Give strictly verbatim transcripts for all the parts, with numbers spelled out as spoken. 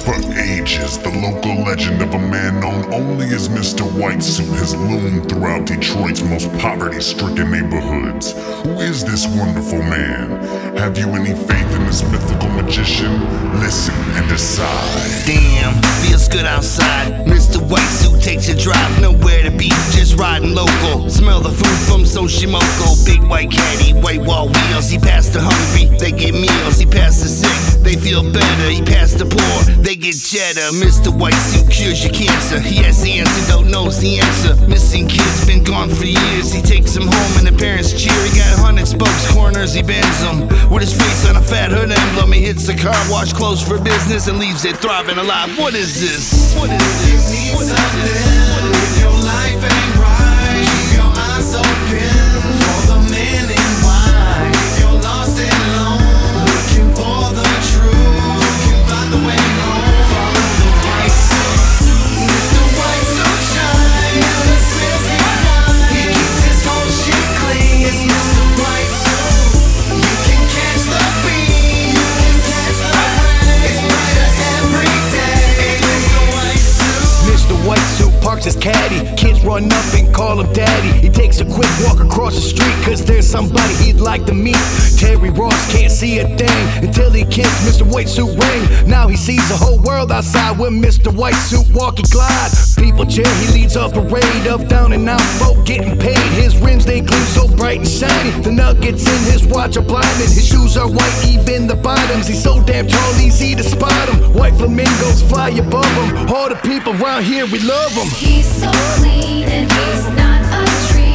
For ages, the local legend of a man known only as Mister White Suit has loomed throughout Detroit's most poverty-stricken neighborhoods. Who is this wonderful man? Have you any faith in this mythical magician? Listen and decide. Damn, feels good outside. Mister White Suit takes a drive, nowhere to be, just riding local. Smell the food from Soshimoko. Big white caddy, white wall wheels. He passed the hungry, they get meals. He passed the sick, they feel better. He passed the poor, they get cheddar. Mister White Suit cures your cancer. He has the antidote, knows the answer. Missing kids, been gone for years. He takes them home and the parents cheer. He got a hundred spokes, corners, he bends them. With his face on a fat hood emblem, he hits a car wash, clothes for business, and leaves it thriving alive. What is this? What is this? You need something if your life ain't right. Keep your eyes open for the man in white. If you're lost and alone, looking for the truth, you can find the way home. Follow the White Suit. Mister White Suit shine, never spills his wine. He keeps his whole shit clean. It's Mister White Suit. You can catch the beat, you can catch the rain. It's brighter every day. It's Mister White Suit. Mister White Suit parks his caddy. Kids run up and call him daddy. He takes a quick walk across the street, cause there's somebody he'd like to meet. Terry Ross can't see a thing until he kissed Mister White Suit ring. Now he sees the whole world outside when Mister White Suit walk and glide. People cheer, he leads a parade up, down, and out, folk getting paid. His rims, they gleam so bright and shiny. The nuggets in his watch are blinding. His shoes are white, even the bottoms. He's so damn tall, easy to spot him. White flamingos fly above him. All the people around here, we love him. He's so clean and he's not a tree.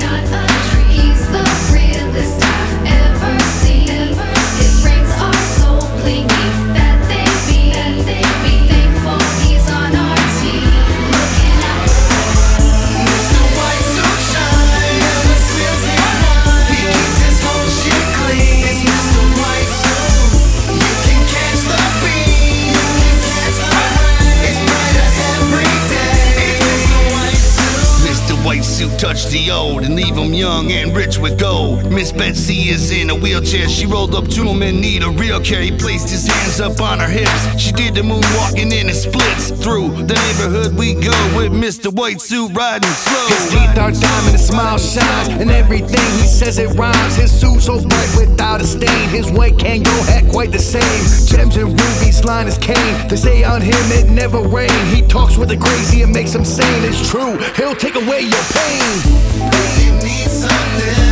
He's the realest I've ever seen. His rings are so blingy that they be. Be thankful he's on our team. Looking out Mister White Suit shine, never spills his wine. He keeps his whole shit clean. It's Mister White Suit. You can catch the beat, you can catch the rain. It's brighter every day. It's Mister White Suit. Mister White Suit touch the old and leave him young and rich with gold. Miss Betsy is in a wheelchair. She rolled up to him in need of real care. He placed his hands up on her hips. She did the moonwalking in it splits. Through the neighborhood we go with Mister White Suit riding slow. His teeth are diamond, his smile shines, and everything he says it rhymes. His suit so bright without a stain. His white Kango hat quite the same. Gems and rubies line his cane. They say on him it never rain. He talks with the crazy and makes him sane. It's true, he'll take away your pain. You need something